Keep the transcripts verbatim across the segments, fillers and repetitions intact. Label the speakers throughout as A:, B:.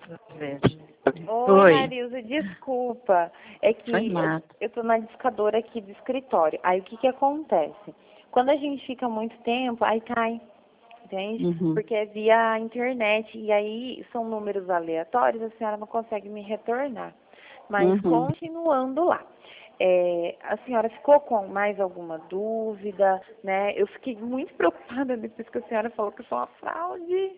A: Oi,
B: Oi.
A: Marilza, desculpa. É que
B: Foi
A: eu,
B: nada.
A: eu tô na discadora aqui do escritório. Aí o que que acontece? Quando a gente fica muito tempo, aí cai, entende?
B: Uhum.
A: Porque é via internet. E aí são números aleatórios, a senhora não consegue me retornar. Mas
B: Uhum.
A: continuando lá. É, a senhora ficou com mais alguma dúvida, né? Eu fiquei muito preocupada depois que a senhora falou que eu sou uma fraude.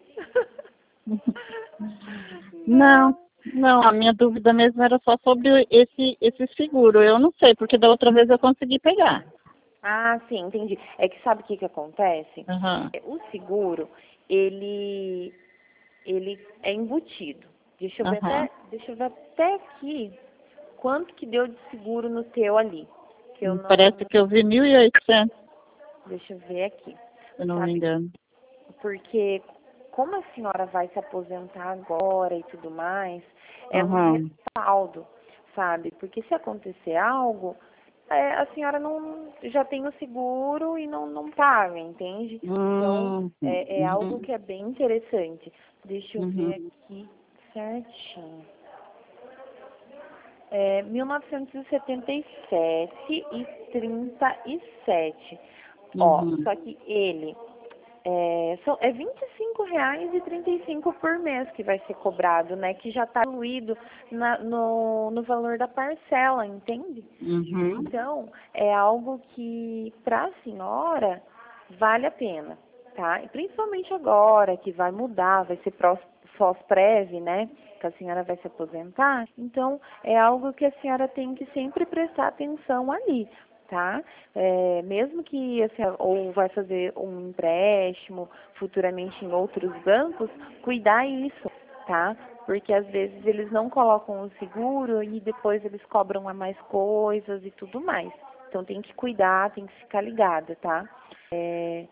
B: Não, não, a minha dúvida mesmo era só sobre esse, esse seguro. Eu não sei, porque da outra vez eu consegui pegar.
A: Ah, sim, entendi. É que sabe o que que acontece?
B: Aham.
A: É, o seguro, ele, ele é embutido. Deixa eu ver
B: Aham.
A: até, deixa eu ver até aqui quanto que deu de seguro no teu ali. Que eu não,
B: Parece que eu vi mil e oitocentos,
A: deixa eu ver aqui.
B: se eu não me
A: Sabe?
B: engano.
A: Porque como a senhora vai se aposentar agora e tudo mais, é um
B: Aham.
A: respaldo, sabe? Porque se acontecer algo, é, a senhora não já tem o seguro e não, não paga, entende? Então,
B: Uhum.
A: é, é algo
B: Uhum.
A: que é bem interessante. Deixa eu ver
B: Uhum.
A: aqui certinho. É mil novecentos e setenta e sete e trinta e sete. Ó,
B: Uhum.
A: só que ele é, são, é vinte e cinco reais e trinta e cinco por mês que vai ser cobrado, né? Que já está incluído na, no, no valor da parcela, entende?
B: Uhum.
A: Então, é algo que para a senhora vale a pena, tá? E principalmente agora que vai mudar, vai ser prós- pós-preve, né? Que a senhora vai se aposentar. Então, é algo que a senhora tem que sempre prestar atenção ali, tá? É, mesmo que a senhora ou vai fazer um empréstimo futuramente em outros bancos, cuidar isso, tá? Porque às vezes eles não colocam o seguro e depois eles cobram a mais coisas e tudo mais. Então tem que cuidar, tem que ficar ligada, tá? É,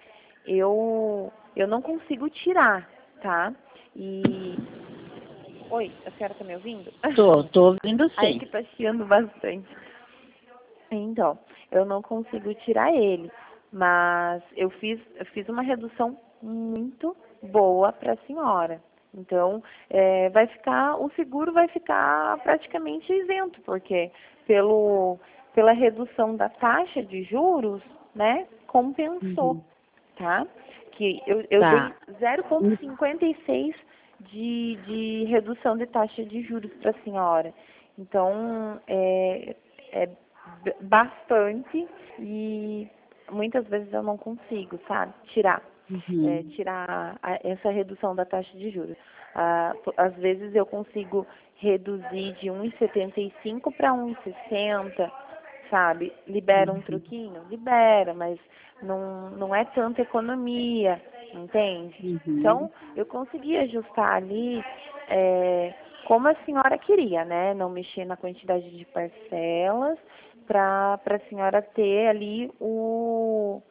A: eu, eu não consigo tirar, tá? E. Oi, a senhora tá me ouvindo?
B: Tô, tô ouvindo
A: Ai,
B: sim.
A: que tá chiando bastante. Então, eu não consigo tirar ele, mas eu fiz, eu fiz uma redução muito boa para a senhora. Então, é, vai ficar, o seguro vai ficar praticamente isento, porque pelo, pela redução da taxa de juros, né, compensou,
B: Uhum.
A: tá? Que eu, eu dei
B: Tá.
A: zero vírgula cinquenta e seis de, de redução de taxa de juros para a senhora. Então, é, é b- bastante e muitas vezes eu não consigo, sabe, tirar, é,
B: Uhum.
A: tirar a- essa redução da taxa de juros. Ah, p- às vezes eu consigo reduzir de um vírgula setenta e cinco para um vírgula sessenta, sabe? Libera um truquinho? Libera, mas não, não é tanta economia, entende?
B: Uhum.
A: Então, eu consegui ajustar ali é, como a senhora queria, né? Não mexer na quantidade de parcelas para a senhora ter ali o,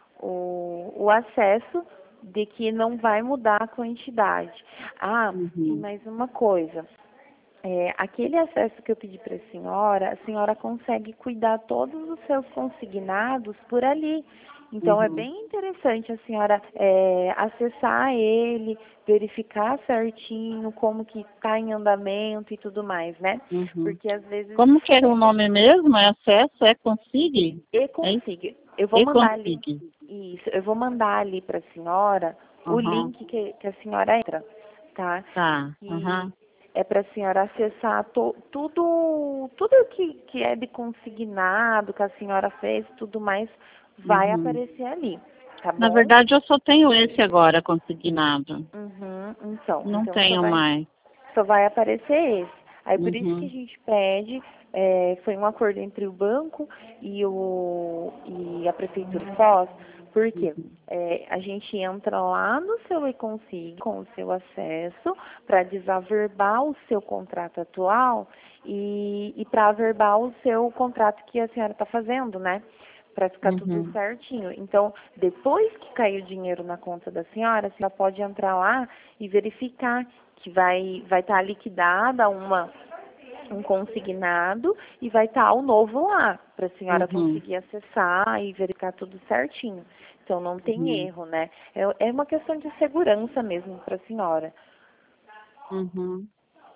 A: o, o acesso de que não vai mudar a quantidade. Ah, e
B: Uhum.
A: mais uma coisa. É, aquele acesso que eu pedi para a senhora, a senhora consegue cuidar todos os seus consignados por ali. Então, é
B: Uhum.
A: bem interessante a senhora é, acessar ele, verificar certinho como que está em andamento e tudo mais, né?
B: Uhum.
A: Porque às vezes
B: Como que era o nome mesmo? É acesso? É consigue?
A: e
B: É isso?
A: consiga. Eu vou
B: E
A: mandar ali,
B: consigue.
A: isso, eu vou mandar ali para a senhora o
B: Aham.
A: link que, que a senhora entra, tá?
B: Tá.
A: E
B: Aham.
A: é para a senhora acessar to, tudo, tudo que, que é de consignado, que a senhora fez, tudo mais, vai
B: Uhum.
A: aparecer ali, tá
B: Na
A: bom?
B: verdade, eu só tenho esse agora consignado.
A: Uhum, então,
B: Não
A: então só
B: tenho
A: vai,
B: mais.
A: só vai aparecer esse. Aí por isso que a
B: Uhum.
A: gente pede, é, foi um acordo entre o banco e, o, e a Prefeitura de Foz, porque
B: Uhum.
A: é, a gente entra lá no seu e-consig com o seu acesso para desaverbar o seu contrato atual e, e para averbar o seu contrato que a senhora está fazendo, né? Para ficar tudo
B: Uhum.
A: certinho. Então, depois que cair o dinheiro na conta da senhora, a senhora pode entrar lá e verificar que vai vai estar liquidada uma um consignado e vai estar o novo lá para a senhora
B: Uhum.
A: conseguir acessar e verificar tudo certinho. Então não tem
B: Uhum.
A: erro, né? É, é uma questão de segurança mesmo para a senhora.
B: Uhum.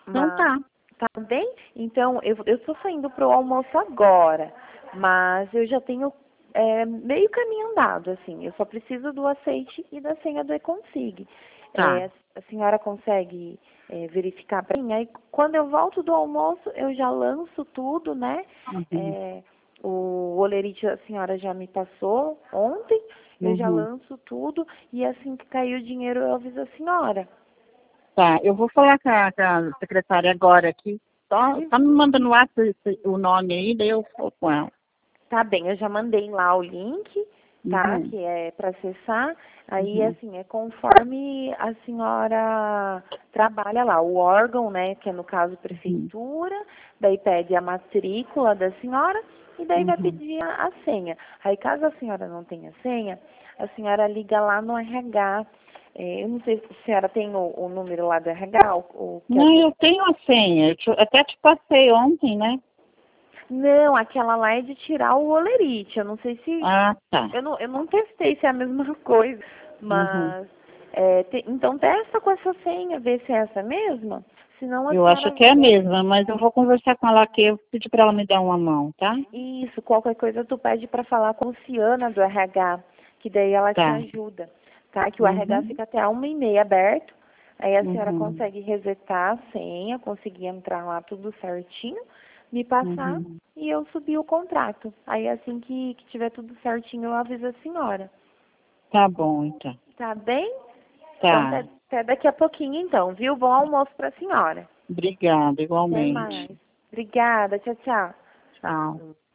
B: Então tá.
A: Tá bem? Então, eu eu estou saindo para o almoço agora, mas eu já tenho é, meio caminho andado, assim. Eu só preciso do aceite e da senha do e-config.
B: Tá.
A: É, a senhora consegue é, verificar para mim? Aí, quando eu volto do almoço, eu já lanço tudo, né?
B: Uhum.
A: É, o olerite a senhora já me passou ontem, eu já
B: Uhum.
A: lanço tudo e assim que cair o dinheiro eu aviso a senhora.
B: Tá, eu vou falar com a, com a secretária agora aqui. Só, só me mandando no WhatsApp esse- o nome aí, daí eu falo com ela.
A: Tá bem, eu já mandei lá o link, tá?
B: Uhum.
A: Que é para acessar. Aí,
B: Uhum.
A: assim, é conforme a senhora trabalha lá. O órgão, né? Que é no caso
B: Uhum.
A: prefeitura, daí pede a matrícula da senhora e daí vai
B: Uhum.
A: pedir a, a senha. Aí, caso a senhora não tenha senha, a senhora liga lá no R H. É, eu não sei se a senhora tem o, o número lá do R H, o, o que
B: Não,
A: é.
B: eu tenho a senha. Eu te- até te passei ontem, né?
A: Não, aquela lá é de tirar o olerite. Eu não sei se.
B: Ah, tá.
A: Eu não, eu não testei se é a mesma coisa,
B: Uhum.
A: mas. É, te- então testa com essa senha, vê se é essa mesma. Senão a
B: Eu acho
A: senhora
B: que é a
A: liga.
B: mesma, mas eu vou conversar com ela aqui. Eu pedi para ela me dar uma mão, tá?
A: Isso, qualquer coisa tu pede para falar com a Luciana do R H, que daí ela te
B: Tá.
A: ajuda, tá? Que o R H
B: Uhum.
A: fica até uma e meia aberto. Aí a senhora
B: Uhum.
A: consegue resetar a senha, conseguir entrar lá tudo certinho, me passar
B: Uhum.
A: e eu subir o contrato. Aí assim que, que tiver tudo certinho, eu aviso a senhora.
B: Tá bom, então.
A: Tá bem? Então
B: Tá.
A: até, até daqui a pouquinho então, viu? Bom almoço para a senhora.
B: Obrigada,
A: Até
B: igualmente.
A: mais. Obrigada, tchau, tchau.
B: Tchau.